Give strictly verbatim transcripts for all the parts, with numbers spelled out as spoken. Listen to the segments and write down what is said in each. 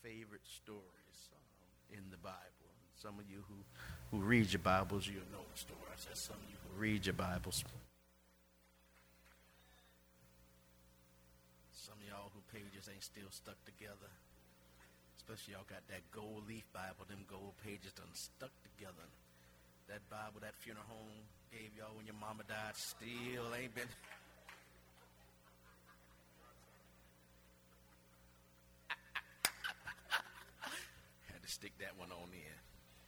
favorite stories um, in the Bible. Some of you who, who read your Bibles, you'll know the story. I said some of you who read your Bibles. Some of y'all who pages ain't still stuck together. Especially y'all got that gold leaf Bible, them gold pages done stuck together. That Bible that funeral home gave y'all when your mama died still ain't been... Stick that one on in.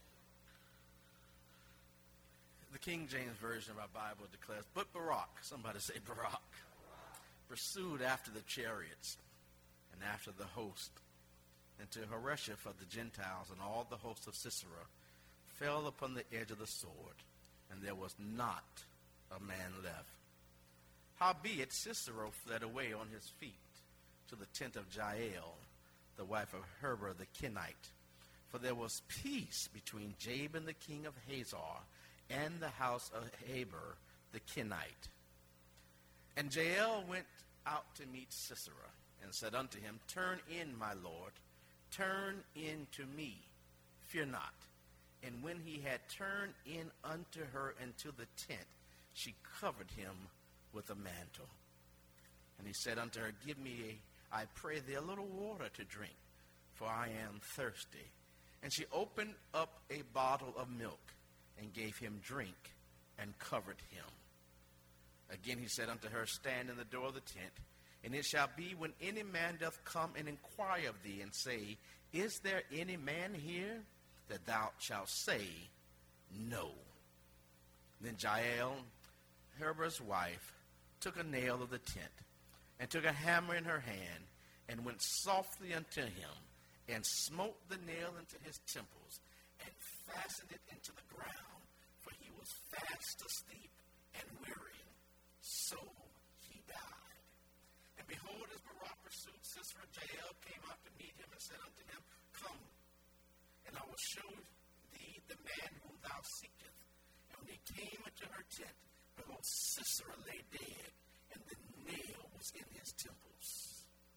The King James Version of our Bible declares, but Barak, somebody say Barak, pursued after the chariots and after the host, and to Haresha of the Gentiles, and all the host of Sisera fell upon the edge of the sword, and there was not a man left. Howbeit Sisera fled away on his feet to the tent of Jael, the wife of Heber the Kenite. For there was peace between Jabin the king of Hazor and the house of Heber the Kenite. And Jael went out to meet Sisera, and said unto him, Turn in, my lord, turn in to me, fear not. And when he had turned in unto her into the tent, she covered him with a mantle. And he said unto her, Give me, a, I pray thee, a little water to drink, for I am thirsty. And she opened up a bottle of milk, and gave him drink, and covered him. Again he said unto her, Stand in the door of the tent, and it shall be, when any man doth come and inquire of thee, and say, Is there any man here? That thou shalt say, No. Then Jael, Heber's wife, took a nail of the tent, and took a hammer in her hand, and went softly unto him, and smote the nail into his temples, and fastened it into the ground, for he was fast asleep and weary. So he died. And behold, as Barak pursued Sisera, Jael came out to meet him, and said unto him, Come, and I will show thee the man whom thou seekest. And when he came into her tent, behold, Sisera lay dead, and the nail was in his temples.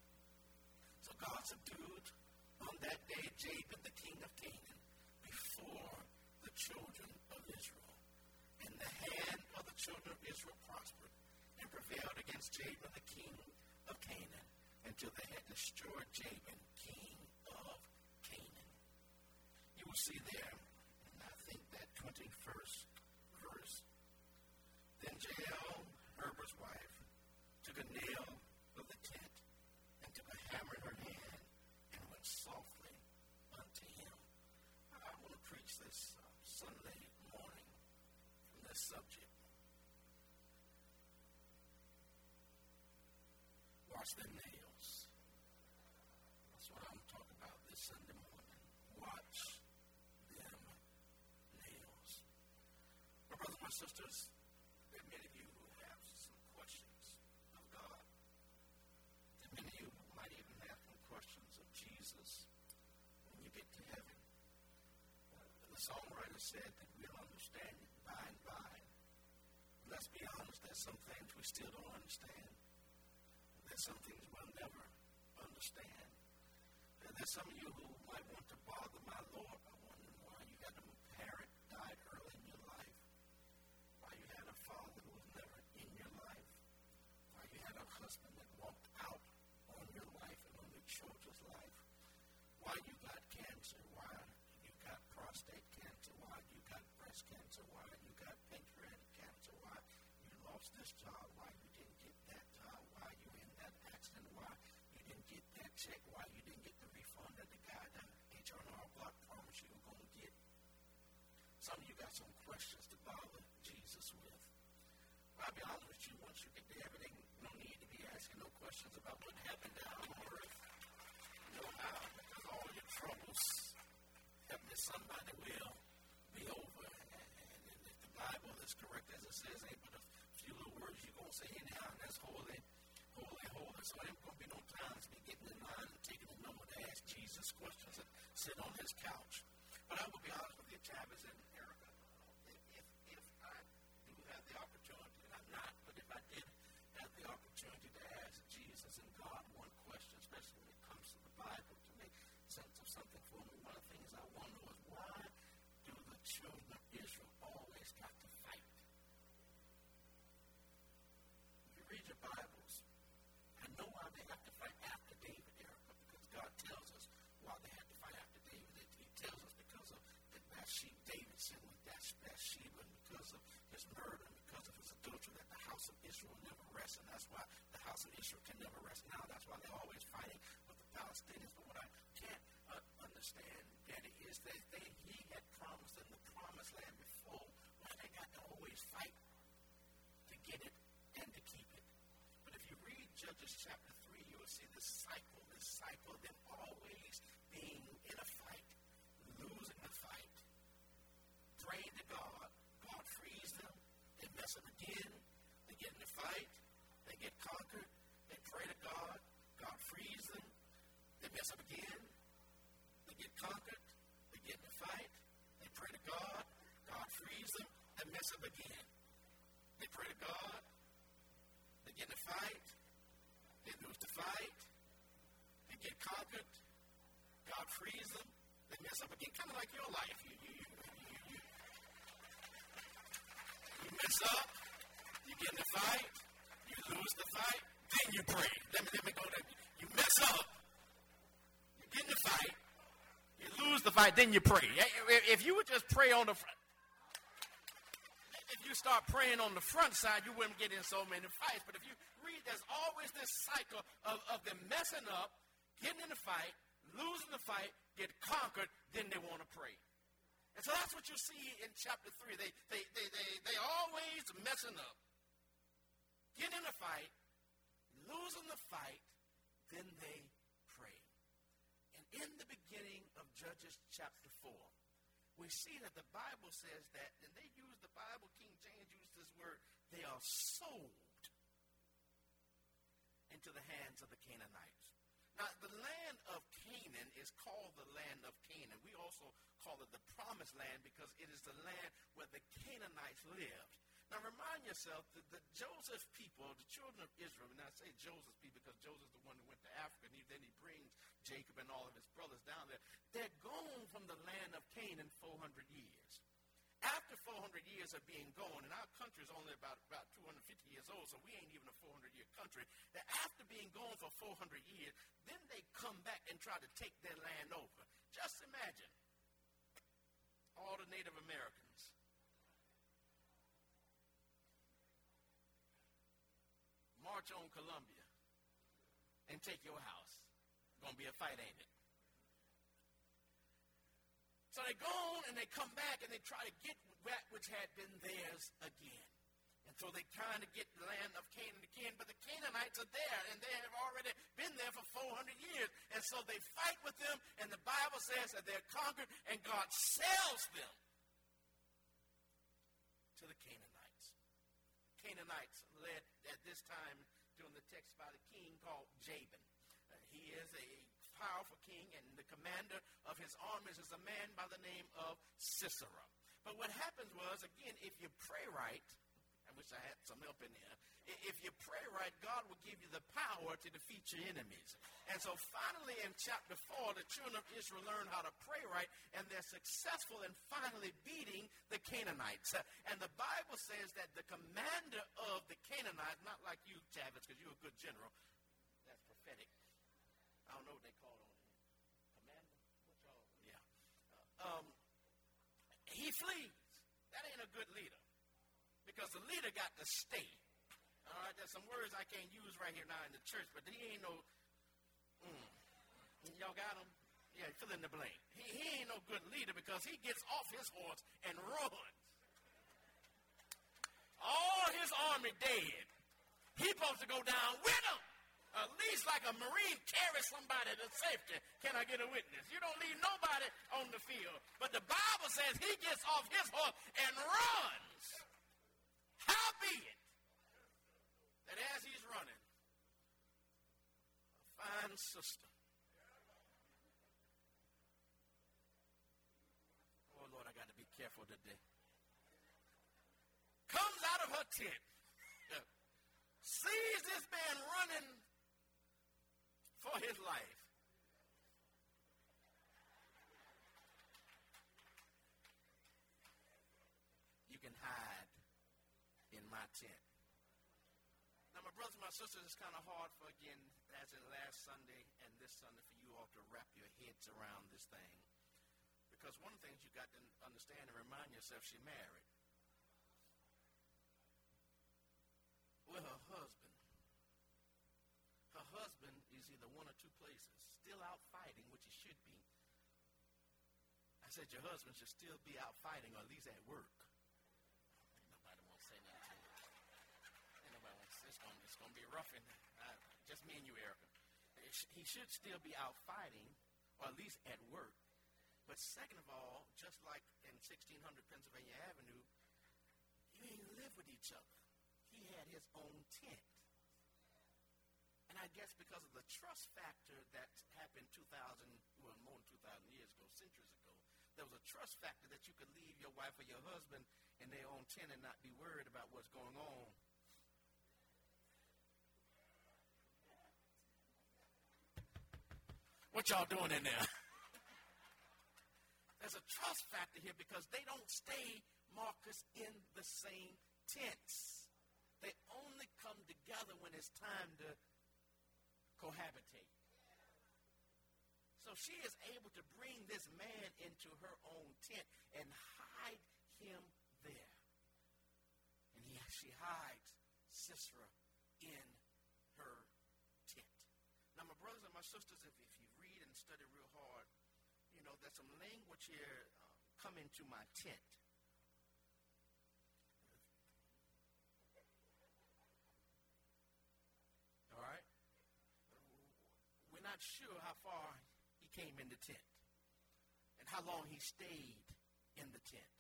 So God subdued on that day Jabin the king of Canaan before the children of Israel. And the hand of the children of Israel prospered, and prevailed against Jabin the king of Canaan, until they had destroyed Jabin, king of Canaan. You will see there, and I think that twenty-first verse, Then Jael, Heber's wife, took a nail of the tent, and took a hammer in her hand, and went softly unto him. I want to preach this uh, Sunday morning from this subject. Watch them nails. That's what I'm talking about this Sunday morning. Watch them nails. My brothers, my sisters, there are many of you who have some questions of God. There are many of you who might even have some questions of Jesus when you get to heaven. Uh, the songwriter said that we'll understand it by and by. Let's be honest, there's some things we still don't understand. There's some things we'll never understand. Uh, there's some of you who might want to bother my Lord by wondering why you had a parent died early in your life, why you had a father who was never in your life, why you had a husband that walked out on your life and on your children's life, why you got cancer, why you got prostate cancer, why you got breast cancer, why you got pancreatic cancer, why you lost this job, why you didn't get that job, why you in that accident, why you didn't get that check, why you didn't get the refund that the guy down H R N block promised you were going to get. Some of you got some questions to bother Jesus with. I'll be honest with you, once you get to heaven, ain't no need to be asking no questions about what happened down on earth. You know how, because all your troubles, heaven somebody will be over. And, and if the Bible is correct as it says, ain't but a few little words you're going to say anyhow, and that's holy, holy, holy. So there ain't going to be no time to be getting in line and taking a number to ask Jesus questions and sit on his couch. But I will be honest with you, Travis and Erica, if, if, if I do have the opportunity, and I'm not, but if I did have the opportunity to ask Jesus and God one question, especially when it comes to the Bible, to make sense something for me. One of the things I wonder was, why do the children of Israel always got to fight? If you read your Bibles, I know why they have to fight after David, Erica, because God tells us why they had to fight after David. He tells us because of the Bathsheba, David sin with Bathsheba, and because of his murder, and because of his adultery, that the house of Israel never rests, and that's why the house of Israel can never rest now. That's why they're always fighting with the Palestinians. But what I can't uh, understand, Daddy, is that they, he had promised in the promised land before, why they got to always fight to get it and to keep it. But if you read Judges chapter three, you will see this cycle, this cycle of them always being in a fight, losing the fight, praying to God, God frees them, they mess up again, they get in the fight, they get conquered, they pray to God, God frees them, they mess up again, they get conquered, they get in the fight, they pray to God, God frees them, they mess up again. They pray to God, they get in a fight, they lose the fight, they get conquered, God frees them, they mess up again. Kind of like your life. You, you, you, you, you, you mess up, you get in a fight, you lose the fight, then you pray. Let me, let me go there. You mess up, you get in the fight, you lose the fight, then you pray. If you would just pray on the front, if you start praying on the front side, you wouldn't get in so many fights. But if you read, there's always this cycle of, of them messing up, getting in the fight, losing the fight, get conquered, then they want to pray. And so that's what you see in chapter three. They they they they they always messing up, get in a fight, losing the fight, then they pray. And in the beginning of Judges chapter four, we see that the Bible says that, and they use the Bible, King James used this word, they are sold into the hands of the Canaanites. Now, the land of Canaan is called the land of Canaan. We also call it the promised land because it is the land where the Canaanites lived. Now, remind yourself that the Joseph people, the children of Israel, and I say Joseph's people because Joseph's the one who went to Africa, and he, then he brings Jacob and all of his brothers down there. They're gone from the land of Canaan four hundred years. After four hundred years of being gone, and our country is only about, about two hundred fifty years old, so we ain't even a four hundred year country. That after being gone for four hundred years, then they come back and try to take their land over. Just imagine all the Native Americans march on Columbia and take your house. Gonna be a fight, ain't it? So they go on and they come back and they try to get that which had been theirs again. And so they kind of get the land of Canaan again, but the Canaanites are there and they have already been there for four hundred years. And so they fight with them, and the Bible says that they're conquered, and God sells them to the Canaanites. Canaanites led at this time during the text by the king called Jabin. Uh, he is a powerful king, and the commander of his armies is a man by the name of Sisera. But what happens was, again, if you pray right, I wish I had some help in here. If you pray right, God will give you the power to defeat your enemies. And so finally in chapter four, the children of Israel learn how to pray right, and they're successful in finally beating the Canaanites. And the Bible says that the commander of the Canaanites, not like you, Tavis, because you're a good general. That's prophetic. I don't know what they call it on here. Commander? What y'all? Yeah. Uh, um, he flees. That ain't a good leader. Because the leader got to stay. All right, there's some words I can't use right here now in the church, but he ain't no, mm, y'all got him? Yeah, fill in the blank. He, he ain't no good leader because he gets off his horse and runs. All his army dead. He's supposed to go down with them. At least like a Marine carries somebody to safety. Can I get a witness? You don't leave nobody on the field. But the Bible says he gets off his horse and runs. Howbeit, that as he's running, a fine sister. Oh, Lord, I got to be careful today. Comes out of her tent, sees this man running for his life, tent. Now, my brothers and my sisters, it's kind of hard for, again, as in last Sunday and this Sunday, for you all to wrap your heads around this thing. Because one of the things you got to understand and remind yourself, she married. Well, her husband. Her husband is either one or two places, still out fighting, which he should be. I said your husband should still be out fighting, or at least at work. Nobody wants to say nothing to me. Nobody wants to say it's going it's going to be rough in uh, just me and you, Erica. He should still be out fighting, or at least at work. But second of all, just like in sixteen hundred Pennsylvania Avenue, you ain't live with each other. He had his own tent. And I guess because of the trust factor that happened two thousand, well, more than two thousand years ago, centuries ago, there was a trust factor that you could leave your wife or your husband in their own tent and not be worried about what's going on. What y'all doing in there? There's a trust factor here because they don't stay, Marcus, in the same tents. They only come together when it's time to cohabitate. So she is able to bring this man into her own tent and hide him there. And he, she hides Sisera in her tent. Now, my brothers and my sisters, if, if you read and study real hard, you know, there's some language here, uh, come into my tent. All right? We're not sure how far he came in the tent and how long he stayed in the tent.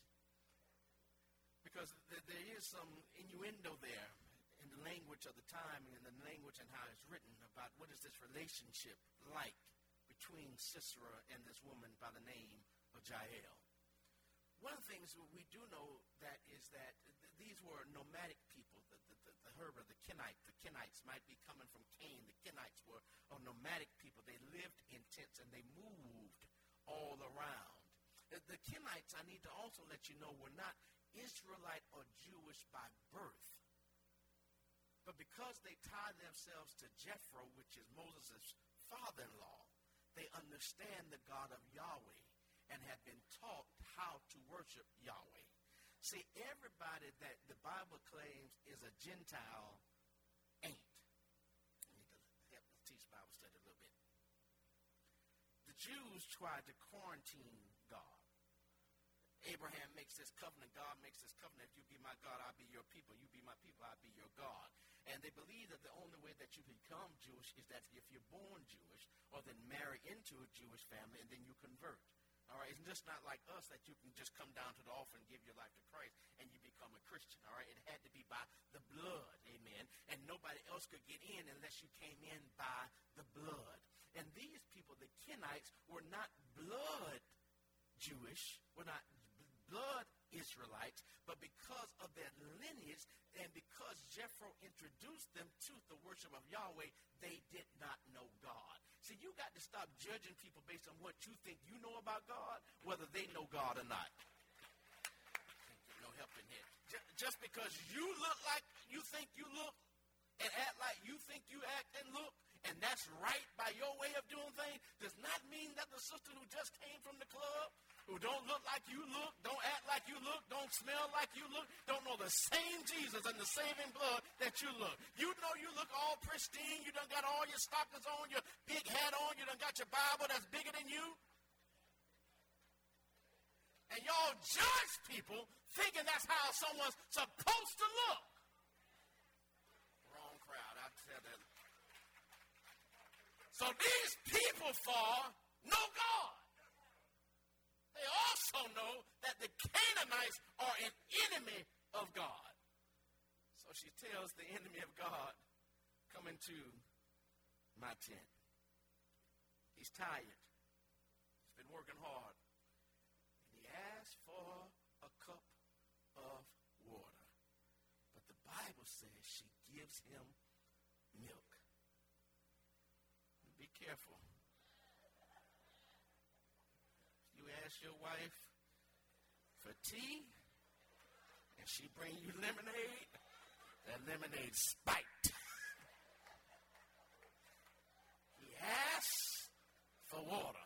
Because th- there is some innuendo there in the language of the time and in the language and how it's written about what is this relationship like between Sisera and this woman by the name of Jael. One of the things we do know that is that th- these were nomadic people. The, the, the, the Herber, the Kenite, the Kenites might be coming from Cain. The Kenites were a nomadic people. They lived in tents and they moved all around. The, the Kenites, I need to also let you know, were not Israelite or Jewish by birth. But because they tied themselves to Jethro, which is Moses' father-in-law, they understand the God of Yahweh and have been taught how to worship Yahweh. See, everybody that the Bible claims is a Gentile ain't. I need to help teach Bible study a little bit. The Jews tried to quarantine God. Abraham makes this covenant. God makes this covenant. If you be my God, I'll be your people. You be my people, I'll be your God. And they believe that the only way that you become Jewish is that if you're born Jewish or then marry into a Jewish family and then you convert. All right, it's just not like us that you can just come down to the altar and give your life to Christ and you become a Christian. All right, it had to be by the blood, amen. And nobody else could get in unless you came in by the blood. And these people, the Kenites, were not blood Jewish, were not blood Israelites, but because of their lineage and because Jethro introduced them to the worship of Yahweh, they did not know God. See, you got to stop judging people based on what you think you know about God, whether they know God or not. No help in here. Just because you look like you think you look and act like you think you act and look, and that's right by your way of doing things, does not mean that the sister who just came from the club, who don't look like you look, don't act like you look, don't smell like you look, don't know the same Jesus and the saving blood that you look. You know you look all pristine, you done got all your stockings on, your big hat on, you done got your Bible that's bigger than you. And y'all judge people thinking that's how someone's supposed to look. Wrong crowd, I tell that. So these people for know God. They also know that the Canaanites are an enemy of God. So she tells the enemy of God, come into my tent. He's tired. He's been working hard. And he asks for a cup of water. But the Bible says she gives him milk. Be careful. You ask your wife for tea, and she bring you lemonade, That lemonade spiked. He asks for water.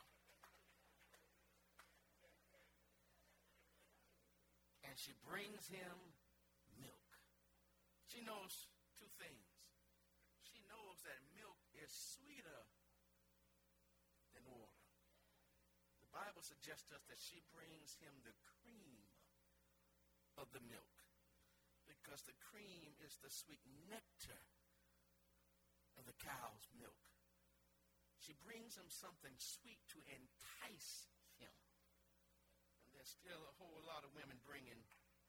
And she brings him milk. She knows two things. She knows that milk is sweeter than water. The Bible suggests to us that she brings him the cream of the milk, because the cream is the sweet nectar of the cow's milk. She brings him something sweet to entice him. And there's still a whole lot of women bringing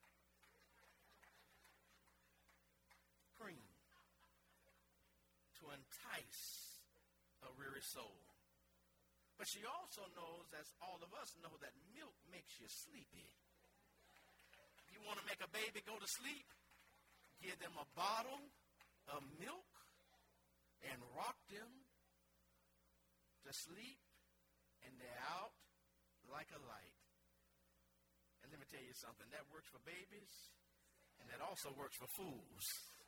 cream to entice a weary soul. But she also knows, as all of us know, that milk makes you sleepy. You want to make a baby go to sleep? Give them a bottle of milk and rock them to sleep, and they're out like a light. And let me tell you something, that works for babies, and that also works for fools.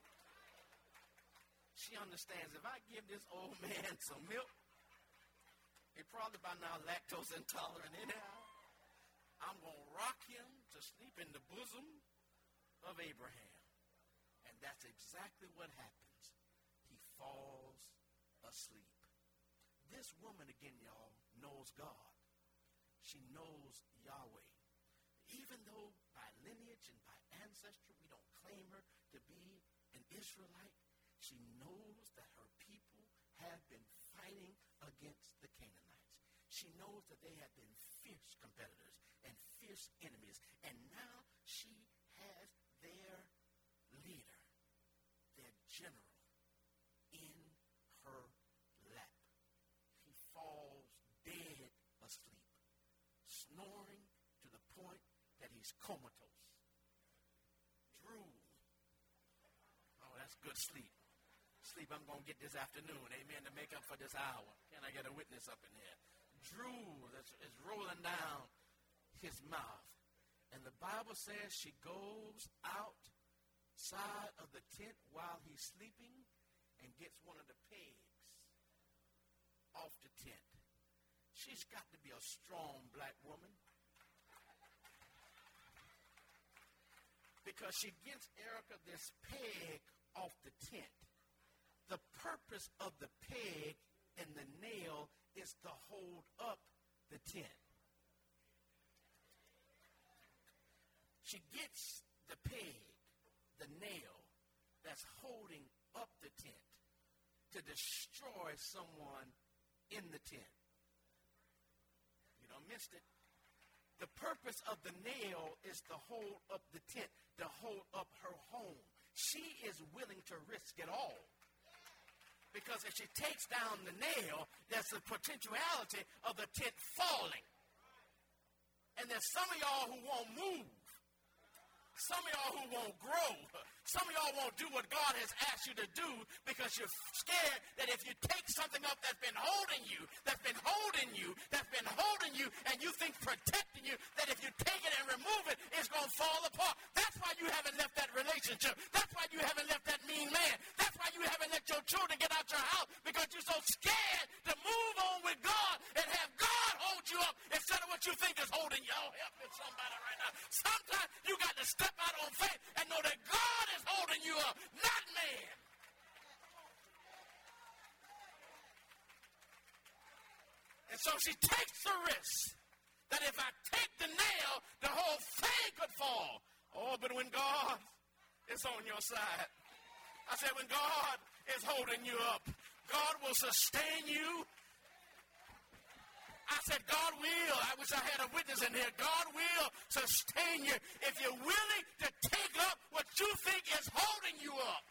She understands, if I give this old man some milk, he's probably by now lactose intolerant anyhow, I'm going to rock him to sleep in the bosom of Abraham. And that's exactly what happens. He falls asleep. This woman, again, y'all, knows God. She knows Yahweh. Even though by lineage and by ancestry we don't claim her to be an Israelite, she knows that her people have been fighting against the Canaanites. She knows that they have been fierce competitors and fierce enemies. And now she has their leader, their general, in her lap. He falls dead asleep, snoring to the point that he's comatose, drooling. Oh, that's good sleep. Sleep I'm going to get this afternoon, amen, to make up for this hour. Can I get a witness up in here? Drool is, is rolling down his mouth. And the Bible says she goes outside of the tent while he's sleeping and gets one of the pegs off the tent. She's got to be a strong black woman, because she gets Erica this peg off the tent. The purpose of the peg and the nail is to hold up the tent. She gets the peg, the nail that's holding up the tent to destroy someone in the tent. You don't miss it. The purpose of the nail is to hold up the tent, to hold up her home. She is willing to risk it all. Because if she takes down the nail, there's a potentiality of the tent falling. And there's some of y'all who won't move. Some of y'all who won't grow. Some of y'all won't do what God has asked you to do because you're scared that if you take something up that's been holding you, that's been holding you, that's been holding you, and you think protecting you, that if you take it and remove it, it's going to fall apart. That's why you haven't left that relationship. That's why you haven't left that mean man. That's why you haven't let your children get out your house, because you're so scared to move on with God and have God hold you up instead of what you think is holding you. Oh, help me somebody right now. Sometimes you got to step out on faith and know that God is holding you up, not man. And so she takes the risk that if I take the nail, the whole thing could fall. Oh, but when God is on your side, I said when God is holding you up, God will sustain you. I said, God will. I wish I had a witness in here. God will sustain you if you're willing to take up what you think is holding you up.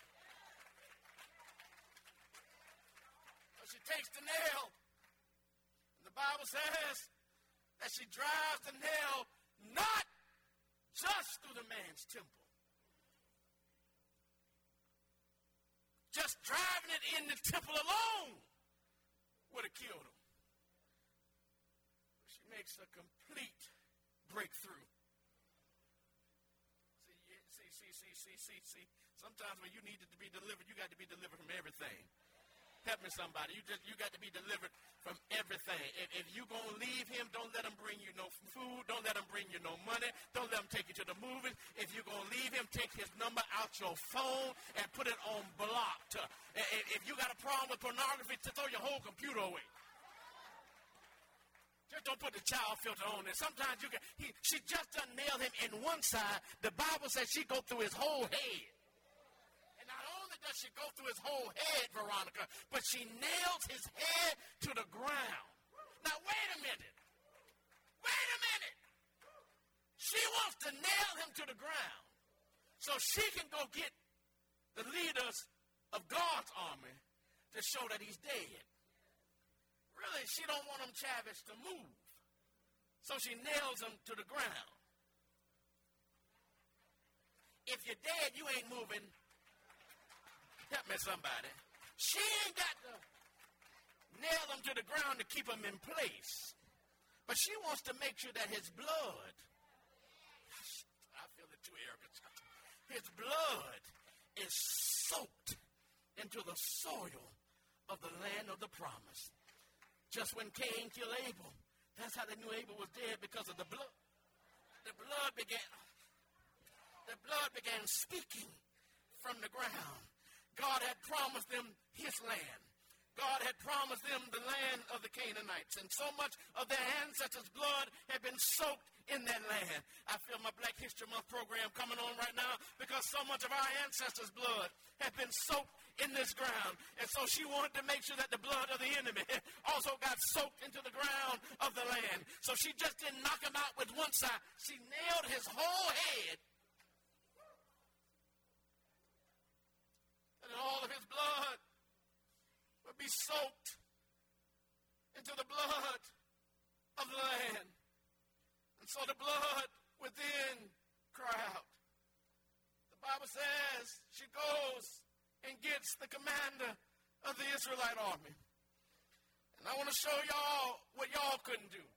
So she takes the nail. And the Bible says that she drives the nail not just through the man's temple. Just driving it in the temple alone would have killed him. She makes a complete breakthrough. See, see, see, see, see, see, see, Sometimes when you need to be delivered, you got to be delivered from everything. Help me, somebody. You just you got to be delivered from everything. If, if you're going to leave him, don't let him bring you no food. Don't let him bring you no money. Don't let him take you to the movies. If you're going to leave him, take his number out your phone and put it on blocked. If you got a problem with pornography, throw your whole computer away. Just don't put the child filter on there. Sometimes you can. He, she just doesn't nail him in one side. The Bible says she go through his whole head. Does she go through his whole head, Veronica, but she nails his head to the ground. Now, wait a minute. Wait a minute. She wants to nail him to the ground so she can go get the leaders of God's army to show that he's dead. Really, she don't want him, Chavis, to move. So she nails him to the ground. If you're dead, you ain't moving. Help me, somebody. She ain't got to nail him to the ground to keep him in place. But she wants to make sure that his blood, I feel it too, Erica. His blood is soaked into the soil of the land of the promise. Just when Cain killed Abel, that's how they knew Abel was dead, because of the blood. The blood began, the blood began speaking from the ground. God had promised them his land. God had promised them the land of the Canaanites. And so much of their ancestors' blood had been soaked in that land. I feel my Black History Month program coming on right now because so much of our ancestors' blood had been soaked in this ground. And so she wanted to make sure that the blood of the enemy also got soaked into the ground of the land. So she just didn't knock him out with one side. She nailed his whole head. And all of his blood would be soaked into the blood of the land. And so the blood within cry out. The Bible says she goes and gets the commander of the Israelite army. And I want to show y'all what y'all couldn't do.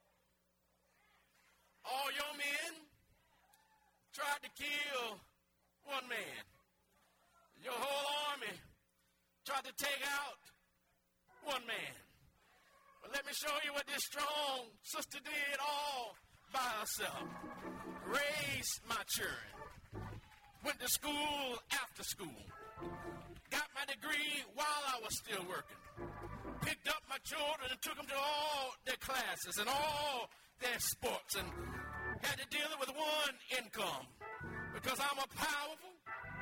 All your men tried to kill one man. Your whole army tried to take out one man. But let me show you what this strong sister did all by herself. Raised my children. Went to school after school. Got my degree while I was still working. Picked up my children and took them to all their classes and all their sports, and had to deal with one income because I'm a powerful,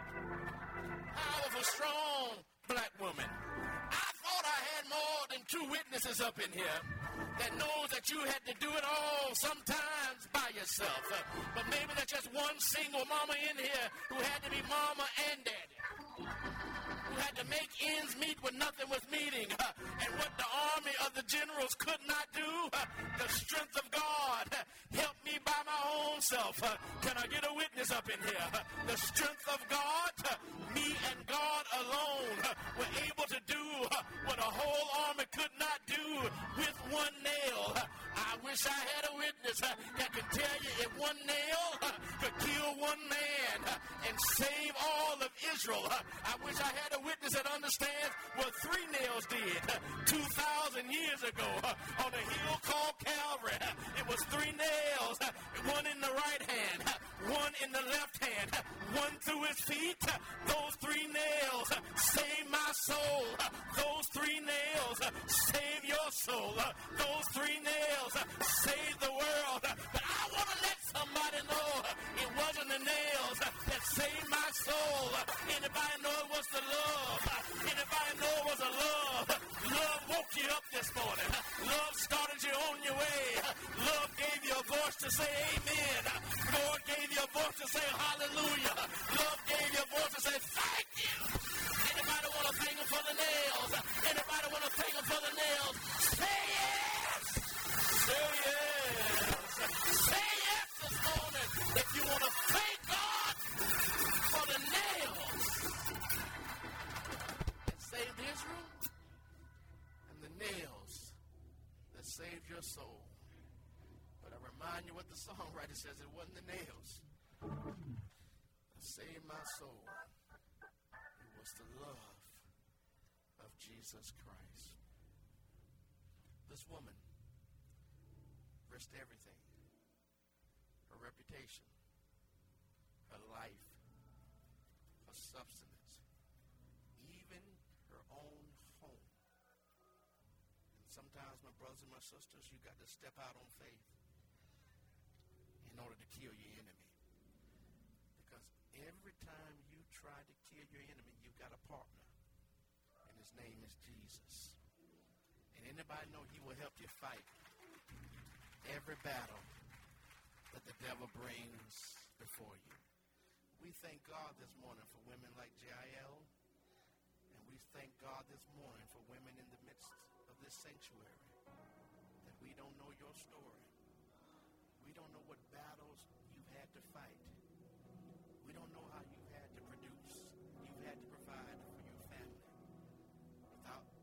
powerful, strong black woman. I thought I had more than two witnesses up in here that knows that you had to do it all sometimes by yourself. Uh, but maybe there's just one single mama in here who had to be mama and daddy, who had to make ends meet when nothing was meeting. Uh, and what the army of the generals could not do, uh, the strength of God uh, helped me by my own self. Uh, can I get a witness up in here? Uh, the strength of God, uh, me and God alone uh, were able to do uh, what a whole army could not do with one nail. Uh, I wish I had a witness uh, that could tell you if one nail uh, could kill one man uh, and save all of Israel. Uh, I wish I had a witness that understands what three nails did uh, two thousand years ago uh, on a hill called Calvary. Uh, it was three nails, uh, one in the right hand, uh, one in the left hand, uh, one through his feet. Uh, those three nails uh, save my soul. Uh, those three nails uh, save your soul. Uh, those three nails uh, save the world. Uh, but I want to let somebody know uh, it wasn't the nails uh, that saved my soul. Uh, anybody know it was the love? Uh, anybody know it was a love? Uh, love woke you up this morning. Uh, love started you on your way. Uh, love gave you a voice to say amen. Uh, Lord gave you a voice to say hallelujah. Uh, love gave you a voice to say thank you. Anybody want to thank him for the nails? Uh, anybody want to thank him for the nails? Say yes. Say yes. Say yes this morning if you want to thank God for the nails that saved Israel and the nails that saved your soul. But I remind you what the songwriter says, it wasn't the nails that saved my soul. was the love of Jesus Christ. This woman risked everything. Her reputation, her life, her substance, even her own home. And sometimes, my brothers and my sisters, you got to step out on faith in order to kill your enemy. Because every time you try to kill your enemy, you've got a partner. And his name is Jesus. And anybody know he will help you fight every battle that the devil brings before you. We thank God this morning for women like J I L. And we thank God this morning for women in the midst of this sanctuary. That we don't know your story. We don't know what battles